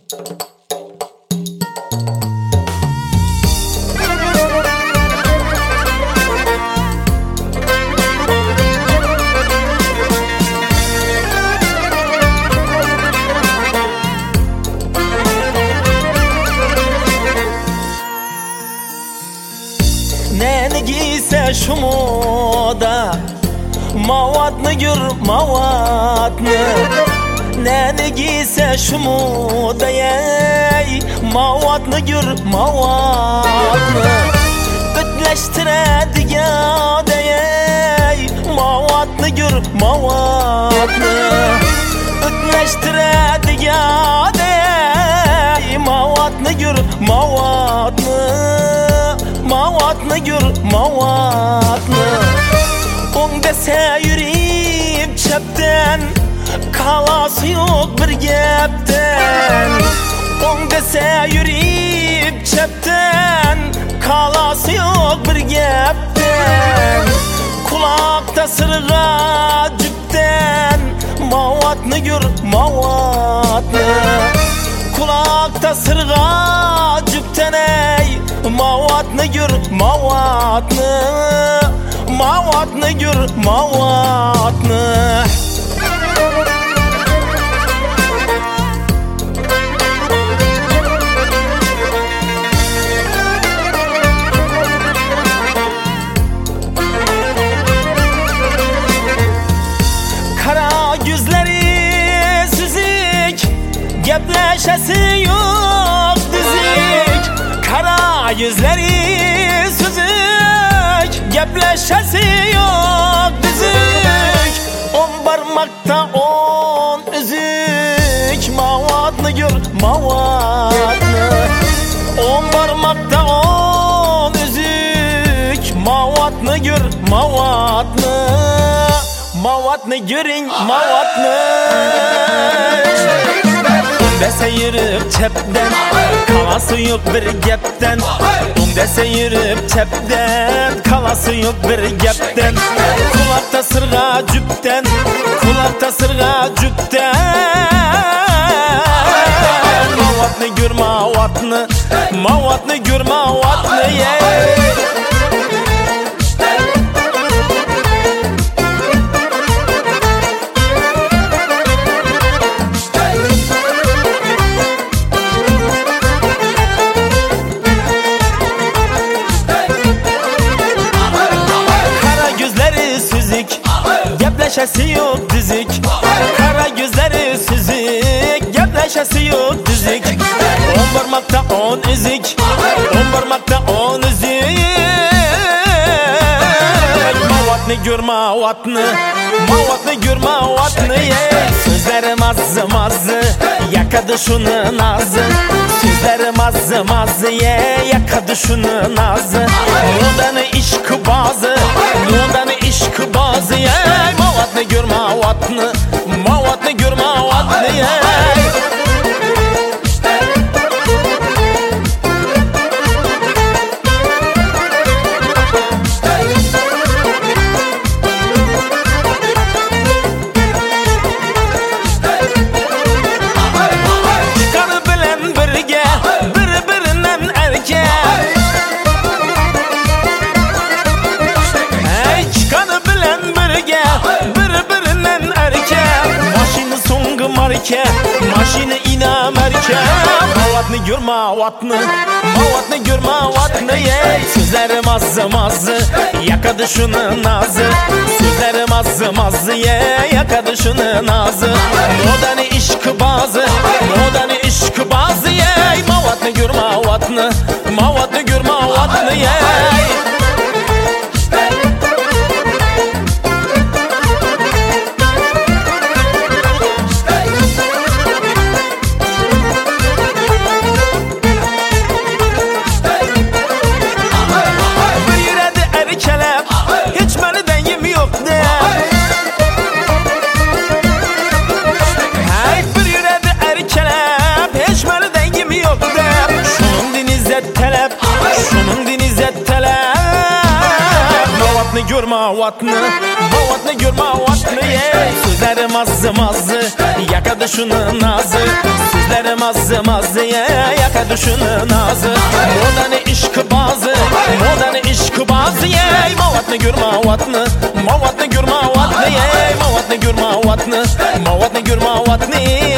Neni giyse şu moda, mavatını gör mavatını. Neni giyse şu moda, mavatını gör mavatını. Bütleştiredi ya dey, mavatını gör mavatını. Bütleştiredi ya dey, mavatını gör mavatını. Mavatını gör mavatını. On dese yürüyüp çepten, kalası yok bir gepten. On dese yürüyüp çepten, kalası yok bir gepten. Kulakta sırga cüpten, mavatını gör mavatını. Kulakta sırga cüpten ey, mavatını gör mavatını. Mavatını gör mavatını. Kara gözleri süzük, gepleşesi yok düzük. Kara yüzleri süzük, gepleşesi yok düzük. On parmakta on üzük, mavatını gör mavatını. On parmakta on üzük, mavatını gör mavatını. Mavatını görün mavatını. Dese yürüp çepten, kalası yok bir gepten. Dese yürüp çepten, kalası yok bir gepten. Kulakta sırga cüpten, kulakta sırga cüpten. Mavatını gör mavatını, mavatını gör mavatını. Gepleşesi yok düzük. Kara gözleri süzük, gepleşesi yok düzük. On parmakta on üzük, on parmakta on üzük. Mavatını gör mavatını, mavatını gör mavatını. Sözlerim azı mazı, yakadı şunu nazı. Sözlerim azı mazı, yakadı şunu nazı. Nudanı işkı bazı, nudanı işkı bazı. Mavatını gör mavatını, mavatını gör mavatını. Çıkanı bilen birge, birbirinden erkek. Çıkanı bilen birge, birbirinden erkek. Maşını songu marke, maşını ina merke. Mavatını gör mavatını, mavatını gör mavatını. Sözlerim azı mazı, yakadı şunu nazı. Sözlerim azı mazı, yakadı şunu nazı. Modanı işkı bazı, modanı işkı bazı. Mavatını gör mavatını, mavatını gör mavatını. görme vatni, mavatni görme vatni. Sözleri mazı mazı, yakadı şunu nazı. Sözleri mazı mazı, yakadı şunu nazı. Modanı işk bazı, modanı işk bazı. Mavatni görme vatni, mavatni görme vatni. Mavatni görme vatni, mavatni görme vatni.